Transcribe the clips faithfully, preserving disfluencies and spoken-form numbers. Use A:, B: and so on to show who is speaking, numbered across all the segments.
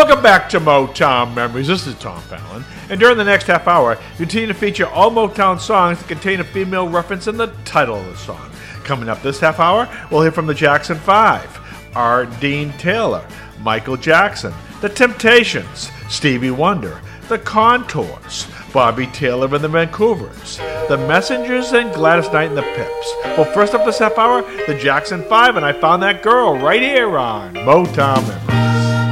A: Welcome back to Motown Memories. This is Tom Fallon. And during the next half hour, we continue to feature all Motown songs that contain a female reference in the title of the song. Coming up this half hour, we'll hear from the Jackson Five, R. Dean Taylor, Michael Jackson, The Temptations, Stevie Wonder, The Contours, Bobby Taylor and the Vancouvers, The Messengers, and Gladys Knight and the Pips. Well, first up this half hour, the Jackson Five, and I Found That Girl right here on Motown Memories.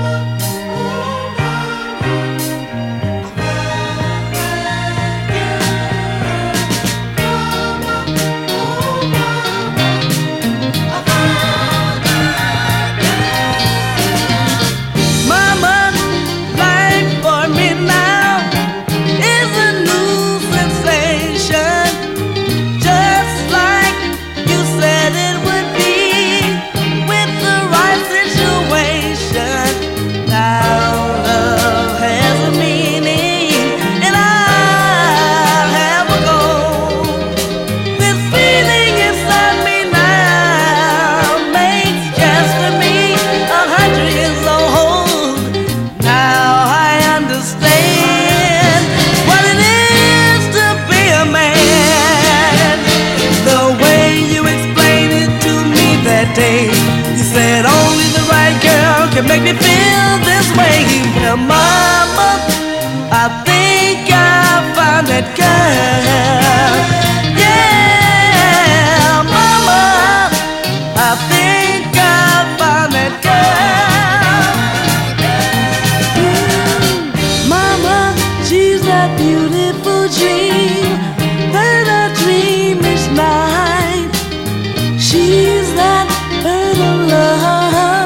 B: Make me feel this way. Well, mama, I think I found that girl. Yeah, mama, I think I found that girl. Mm, mama, she's that beautiful dream that I dream each night. She's that bird of love.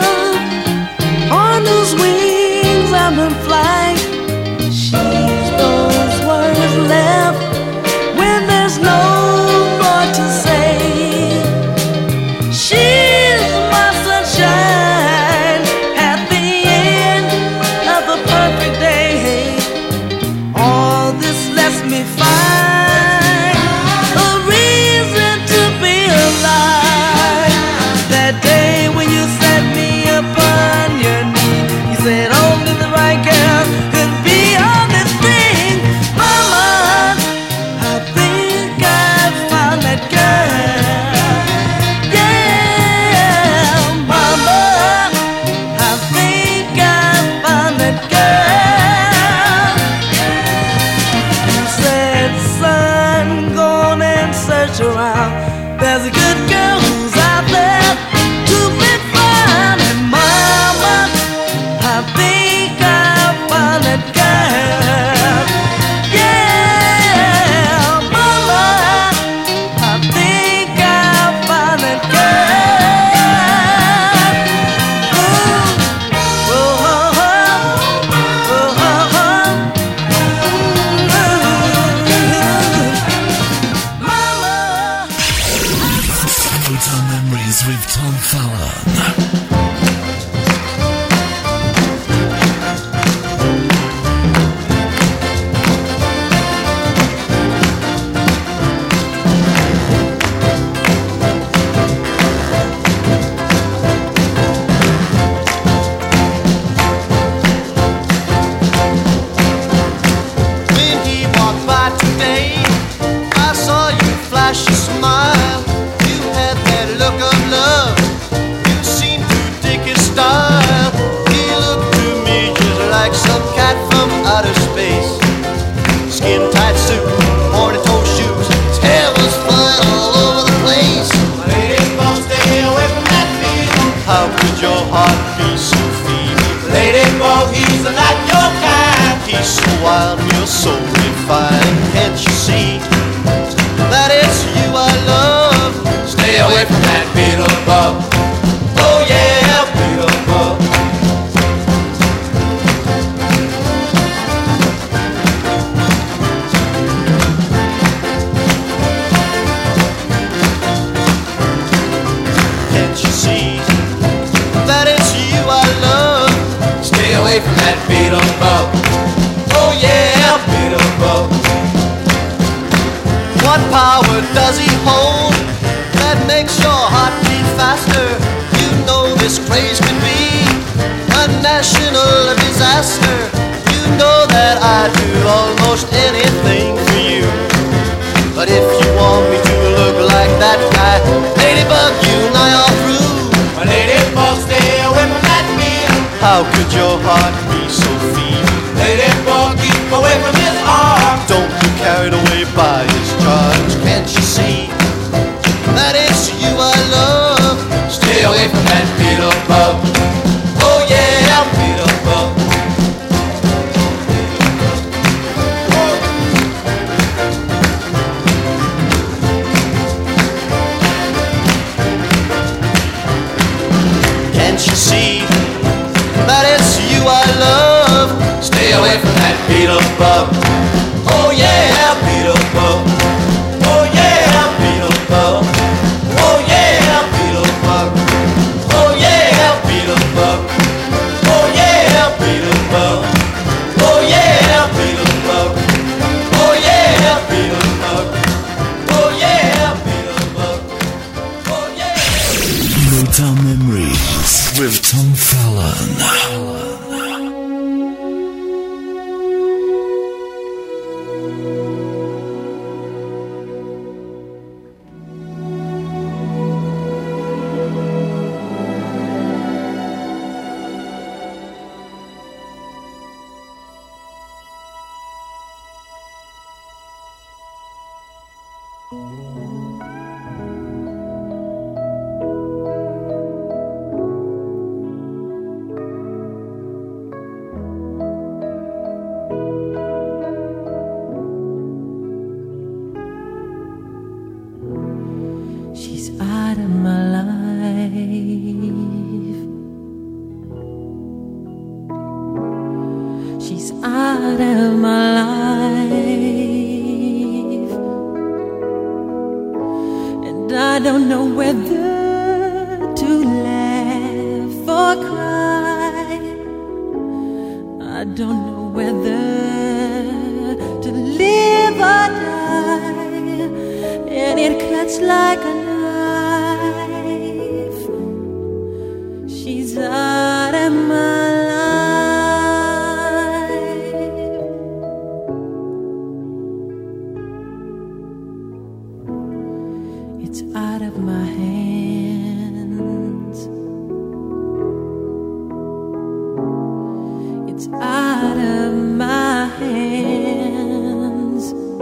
B: Wings I'm in flight. She's those words left when there's no more to say. She's my sunshine at the end of a perfect day. All this lets me find a reason to be alive. That day when you set me upon your knee, said only the right girl could be on this thing. Mama, I think I found that girl. Yeah, mama, I think I found that girl. You said, son, go on and search around. There's a good girl who's out there to be found. And mama, I think I found that girl. Yeah, mama, I think I found that girl. Oh, oh, oh, oh, oh, oh. Mama.
C: Motown Memories with Tom Fallon.
D: Wild, you're so refined. Can't you see that it's you I love? Stay away from that Beelzebub. Oh yeah, Beelzebub. Can't you see that it's you I love? Stay away from that Beelzebub. Oh yeah, Beelzebub. What power does he hold that makes your heart beat faster? You know this craze can be a national disaster. I'd do almost anything for you. But if you want me to look like that guy, Ladybug, you and I are through.
E: Ladybug, stay away from that meal.
D: How could your heart be so feeble?
E: Ladybug, keep away from his arm.
D: Don't be carried away by his charms. Can't you see that it's you I love?
E: Stay away from that Beetlebug. Oh yeah, Beetlebug.
D: Can't you see that it's you I love?
E: Stay away from that Beetlebug. Oh yeah, Beetlebug. Oh yeah, Beetlebug. Oh yeah, Beetlebug. Oh yeah, Beetlebug. Oh yeah, Beetlebug. Oh yeah, Beetlebug. Oh yeah, Beetlebug. Oh yeah, Beetlebug. Oh yeah.
C: Motown Memories with Tom Fallon.
B: She's out of my life. She's out of my life. And I don't know whether to laugh or cry. I don't know whether to live or die. And it cuts like a knife. She's out of my life. It's out of my hands. It's out of my hands.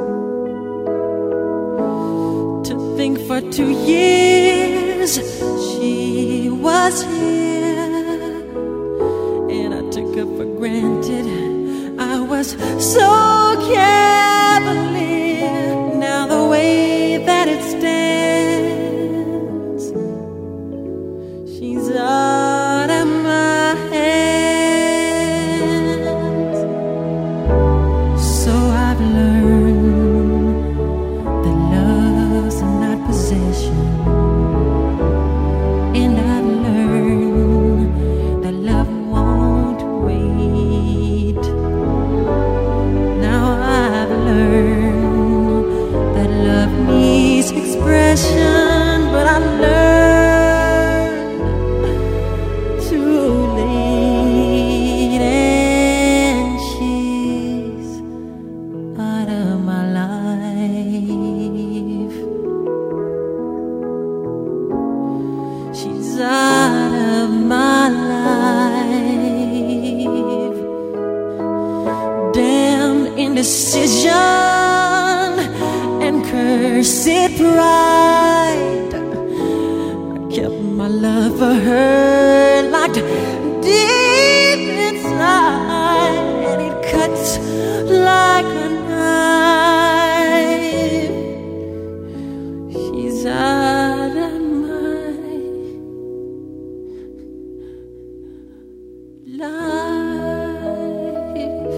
B: To think for two years she was here, and I took her for granted. I was so cavalier. Now the way that it stands, she's out of my hands. So I've learned that love's not possession, and I've learned that love won't wait. Now I've learned that love needs expression, but I learned too late, and she's out of my life. She's out of my life. Damn indecision and cursed pride. I kept my love for her locked deep inside, and it cuts like a knife. She's out of my life.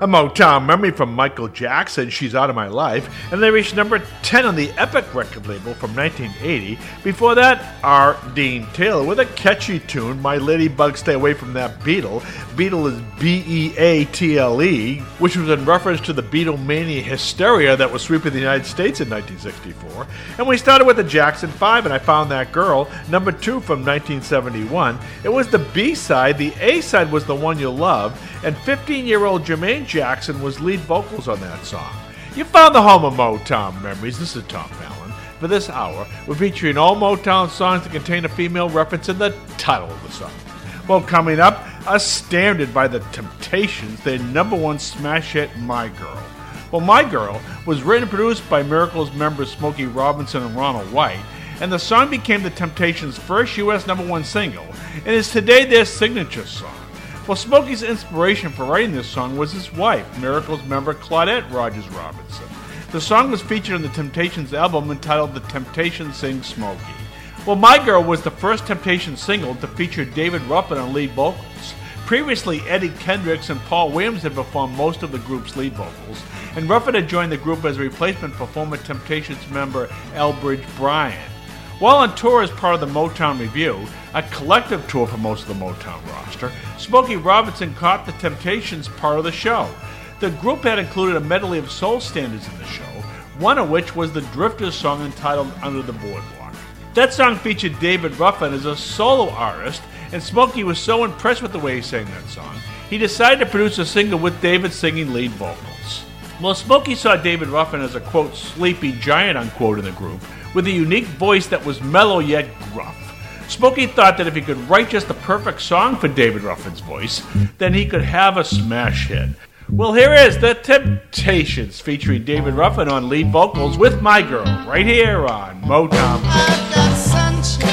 A: A Motown memory from Michael Jackson, She's Out of My Life, and they reached number ten on the Epic record label from nineteen eighty. Before that, R. Dean Taylor with a catchy tune, My Ladybug Stay Away From That Beetle. Beetle is B E A T L E, which was in reference to the Beatlemania hysteria that was sweeping the United States in nineteen sixty-four. And we started with the Jackson five, and I Found That Girl, number two from nineteen seventy-one. It was the B-side, the A-side was The One You Love, and fifteen-year-old Jermaine Jackson was lead vocals on that song. You found the home of Motown memories. This is Tom Fallon. For this hour, we're featuring all Motown songs that contain a female reference in the title of the song. Well, coming up, a standard by the Temptations, their number one smash hit, My Girl. Well, My Girl was written and produced by Miracles members Smokey Robinson and Ronald White, and the song became the Temptations' first U S number one single, and is today their signature song. Well, Smokey's inspiration for writing this song was his wife, Miracles member Claudette Rogers Robinson. The song was featured on the Temptations album entitled The Temptations Sing Smokey. Well, My Girl was the first Temptations single to feature David Ruffin on lead vocals. Previously, Eddie Kendricks and Paul Williams had performed most of the group's lead vocals, and Ruffin had joined the group as a replacement for former Temptations member Elbridge Bryant. While on tour as part of the Motown Review, a collective tour for most of the Motown roster, Smokey Robinson caught the Temptations part of the show. The group had included a medley of soul standards in the show, one of which was the Drifters song entitled Under the Boardwalk. That song featured David Ruffin as a solo artist, and Smokey was so impressed with the way he sang that song, he decided to produce a single with David singing lead vocals. Well, Smokey saw David Ruffin as a, quote, sleepy giant, unquote, in the group, with a unique voice that was mellow yet gruff. Smokey thought that if he could write just the perfect song for David Ruffin's voice, then he could have a smash hit. Well, here is The Temptations, featuring David Ruffin on lead vocals with My Girl, right here on Motown.
D: I've got sunshine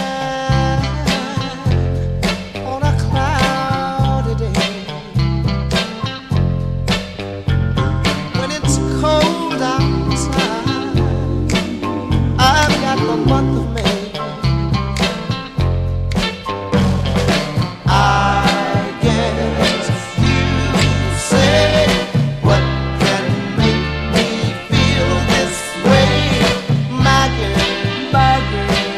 D: on a cloudy day. When it's cold outside, I've got the month of May. I guess you say, what can make me feel this way? My girl, my girl.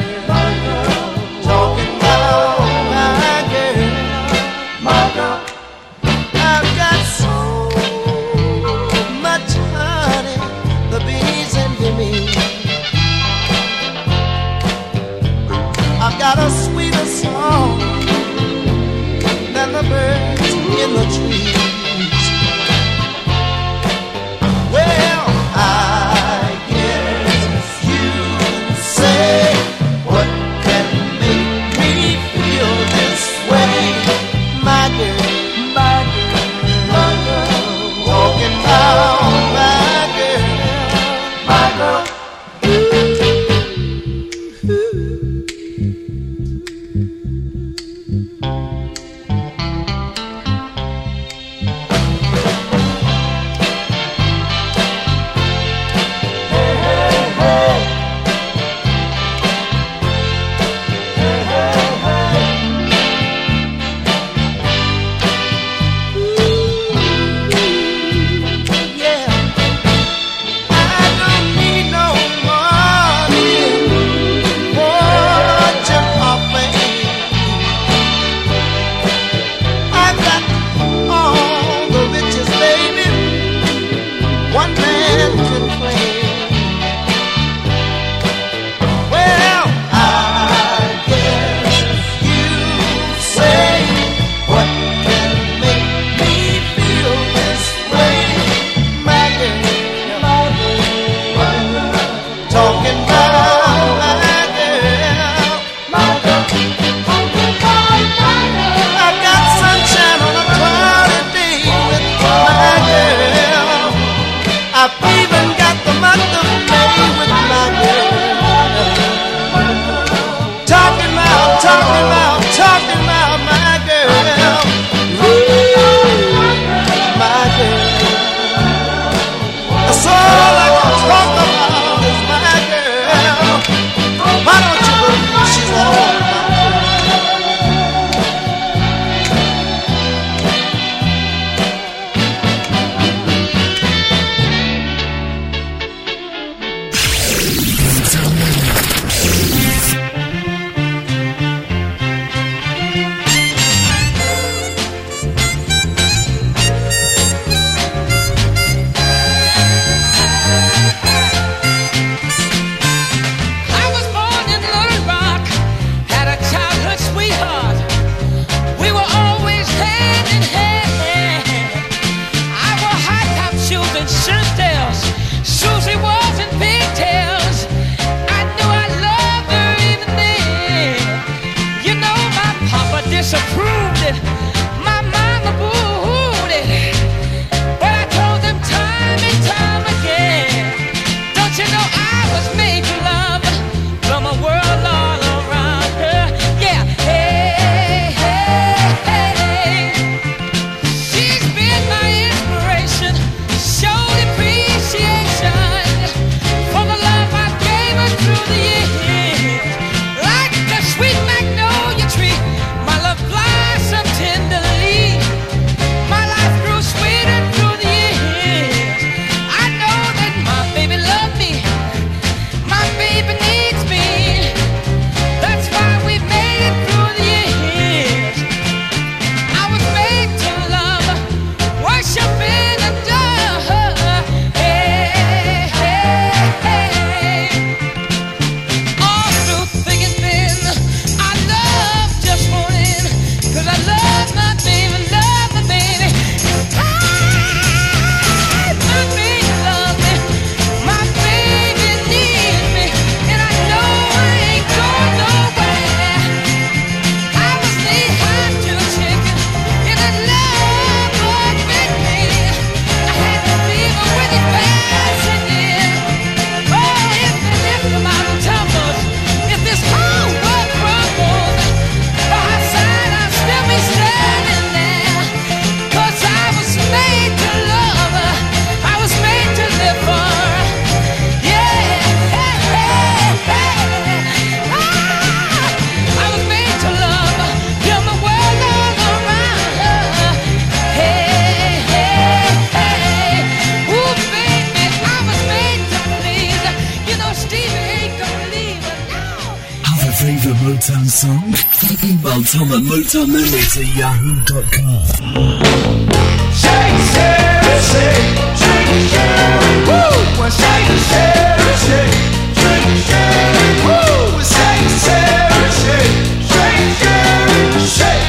C: Motown song? Email Tom at motown memories at yahoo dot com.
E: Shake, shake, shake, shake, shake, woo! Well, shake, shake, shake, shake, shake, woo! Shake, shake, shake, shake, shake, shake.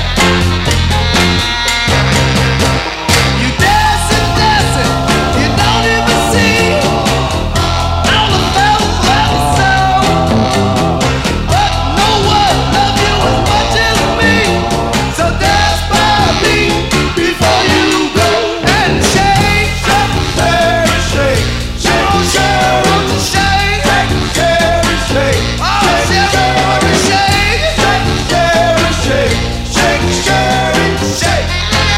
E: You dance and dance it, you don't even see all the bells that sound. But no one loves you as much as me, so dance by me before you go and shake, shake, shake, shake, shake, shake, shake, shake, shake, oh, shake, shake, shake, shake, shake, shake.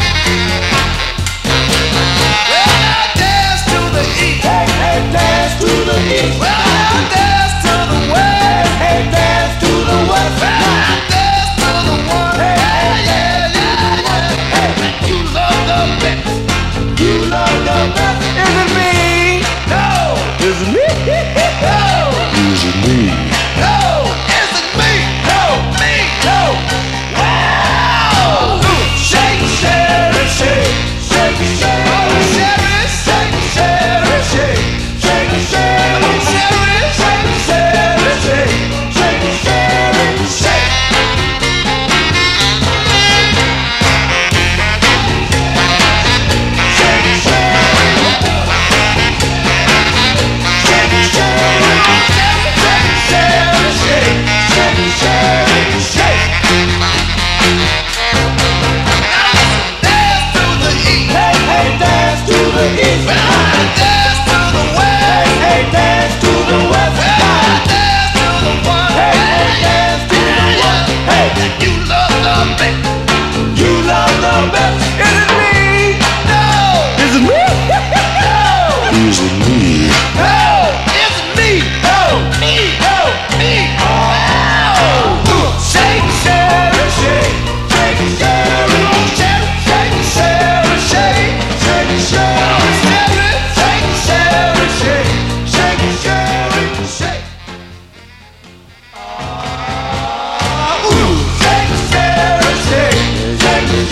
E: Well, now dance to the east, hey, hey, dance to the east. Well, now dance to the west, hey, dance to the west. Well, now dance to the one, hey, yeah, yeah, yeah, hey, you love the best, you love the best. Is it me? No. Is it me? No.
C: Is it me?
E: No. Is it me? No. Me? No. Wow. Shake, shake, shake, shake, shake. Oh, shake, shake, shake, shake, shake, shake. Oh, shake, shake, shake, shake, shake, shake, shake. You love the best. Is it me? No. Is it me? No.
C: Is it me?
E: No. Is it me? No. Me. No. Me. Oh. Shake, shake, shake, shake, shake, shake, shake, shake, shake, shake, shake, shake, shake, shake, shake, shake. Ooh, shake, shake, shake, shake, shake,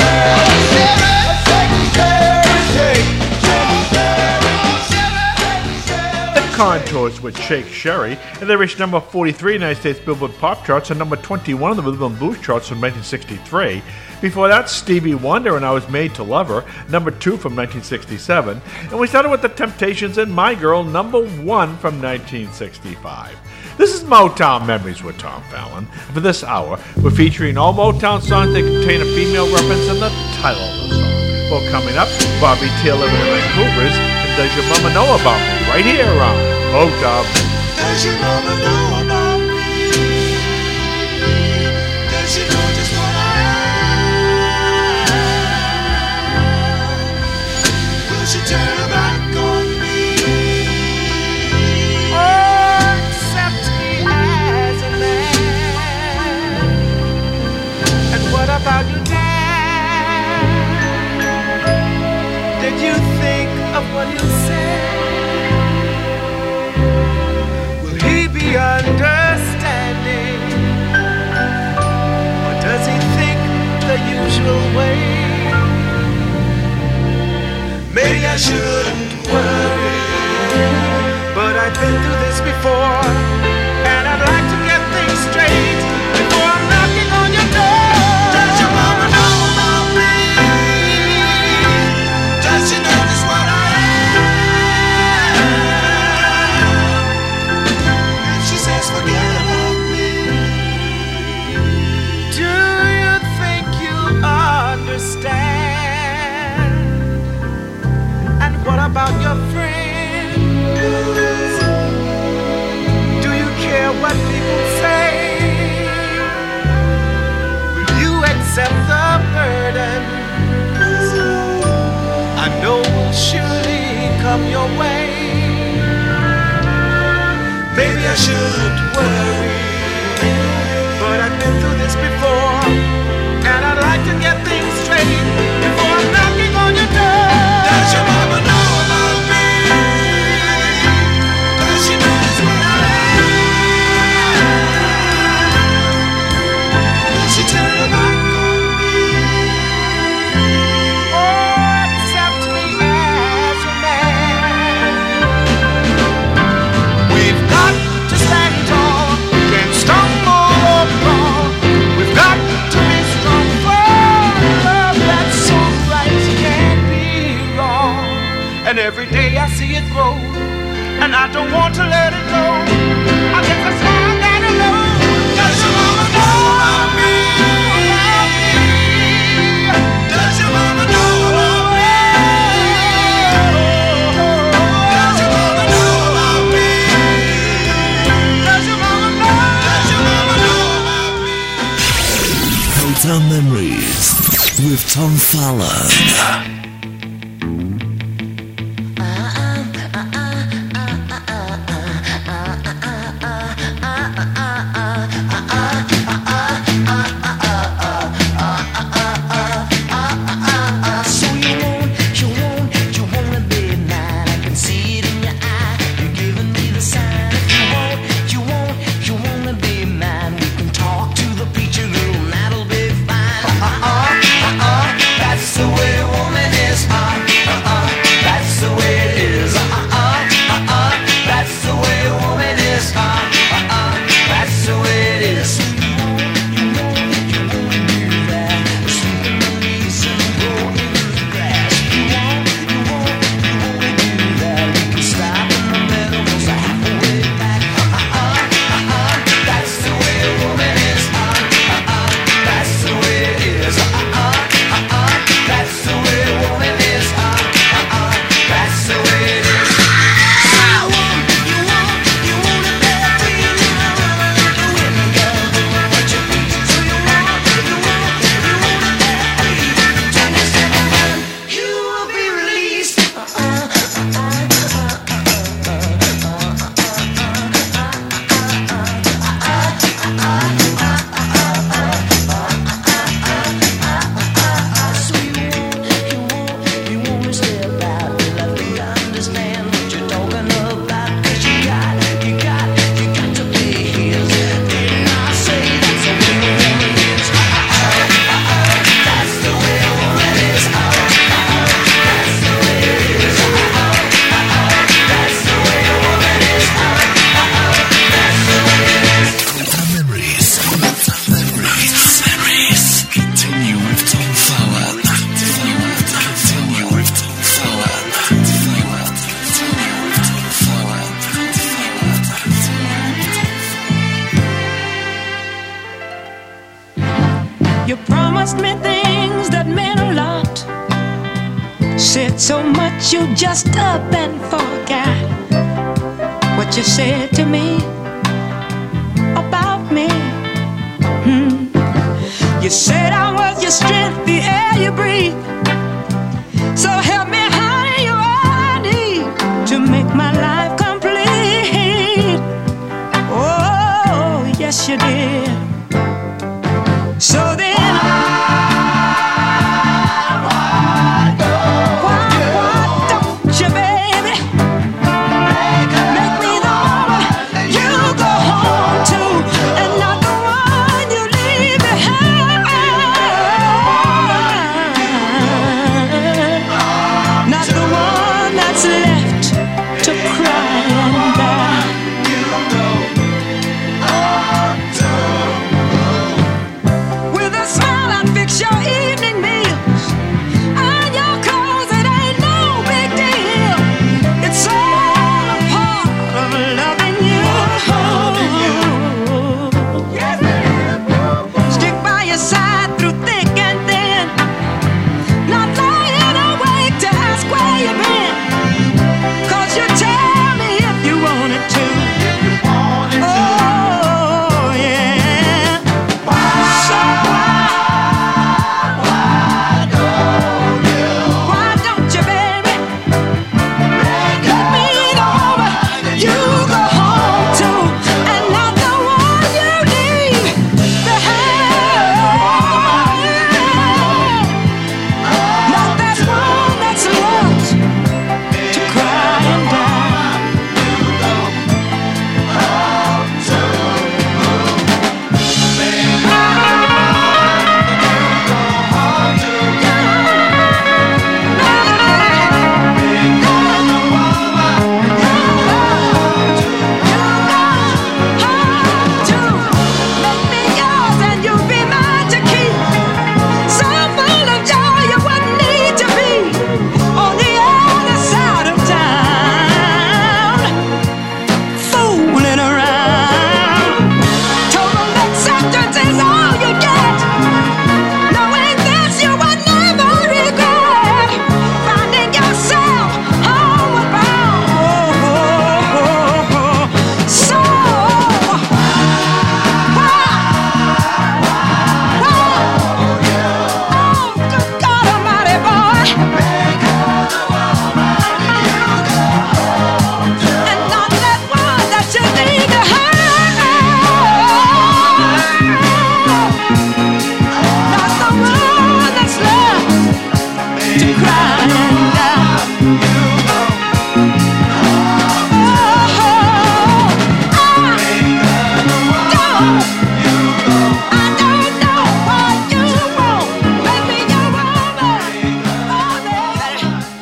A: The Contours with Shake Sherry, and they reached number forty-three in the United States Billboard Pop Charts and number twenty-one on the Rhythm and Blues Charts from nineteen sixty-three. Before that, Stevie Wonder and I Was Made to Love Her, number two from nineteen sixty-seven. And we started with The Temptations and My Girl, number one from nineteen sixty-five. This is Motown Memories with Tom Fallon. And for this hour, we're featuring all Motown songs that contain a female reference in the title of the song. Well, coming up, Bobby Taylor and the Vancouver's and Does Your Mama Know About Me? Right here on Motown.
F: Does your mama know about me? Does she know just what I am? Will she turn her back on me? Or accept me as a man? And what about you, Dad? Did you think of what you said? Understanding, or does he think the usual way? Maybe I shouldn't worry, but I've been through this before, and I'd like to get things straight before I'm knocking on your door. Does your mama know about me? Does she know just what I am? Forget about me. Do you think you understand? And what about your friends? Do you care what people say? Will you accept the burden I know will surely come your way? Maybe I shouldn't worry, but I've been through this before, and I'd like to get things straight before I'm knocking on your door. Does your mama know about me? Does she know just what I am? don't want to let it go. I guess that's why I gotta know. Does your mama know about me? Does your mama know about me? Does your mama know about me? Does your mama know? Does your mama know about me?
C: Motown Memories with Tom Fallon.
G: You promised me things that meant a lot. Said so much you just up and forgot what you said to me about me. Hmm. You said I was your strength, the air you breathe. So help me, honey, you all I need to make my life complete. Oh, yes you did. So then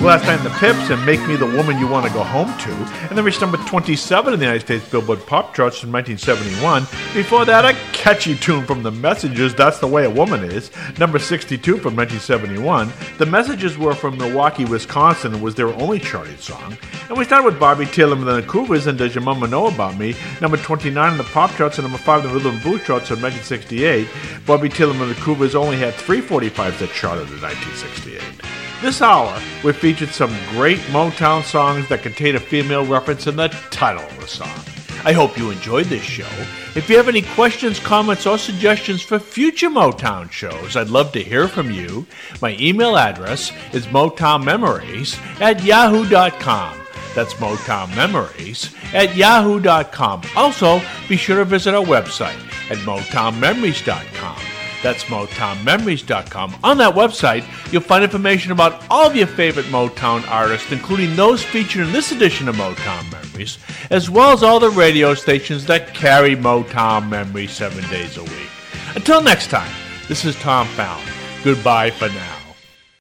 A: Last Night in the Pips and Make Me the Woman You Want to Go Home To. And then reached number twenty-seven in the United States Billboard Pop Charts in nineteen seventy-one. Before that, a catchy tune from The Messages, That's the Way a Woman Is, number sixty-two from nineteen seventy-one. The Messages were from Milwaukee, Wisconsin, and was their only charted song. And we started with Bobby Tillman and the Cougars and Does Your Mama Know About Me, number twenty-nine in the Pop Charts and number five in the Rhythm and Blues Charts in nineteen sixty-eight. Bobby Tillman and the Cougars only had three forty-fives that charted in nineteen sixty-eight. This hour, we've featured some great Motown songs that contain a female reference in the title of the song. I hope you enjoyed this show. If you have any questions, comments, or suggestions for future Motown shows, I'd love to hear from you. My email address is motownmemories at yahoo dot com. That's motownmemories at yahoo dot com. Also, be sure to visit our website at motown memories dot com. That's motown memories dot com. On that website, you'll find information about all of your favorite Motown artists, including those featured in this edition of Motown Memories, as well as all the radio stations that carry Motown Memories seven days a week. Until next time, this is Tom Fallon. Goodbye for now.